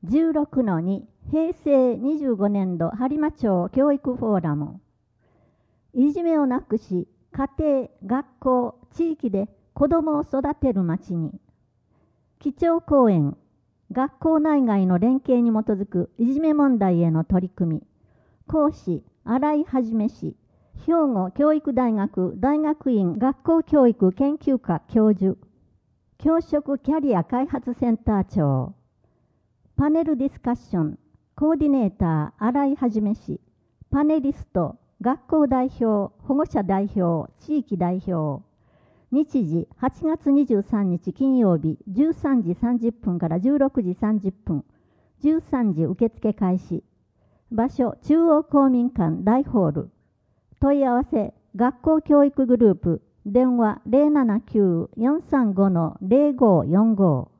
16-2 平成25年度播磨町教育フォーラム。いじめをなくし、家庭、学校、地域で子どもを育てる町に。基調講演、学校内外の連携に基づくいじめ問題への取り組み。講師、新井はじめ氏、兵庫教育大学大学院学校教育研究科教授。教職キャリア開発センター長。パネルディスカッション、コーディネーター、新井はじめ氏、パネリスト、学校代表、保護者代表、地域代表。日時、8月23日金曜日、13時30分から16時30分、13時受付開始。場所、中央公民館大ホール。問い合わせ、学校教育グループ、電話 079-435-0545。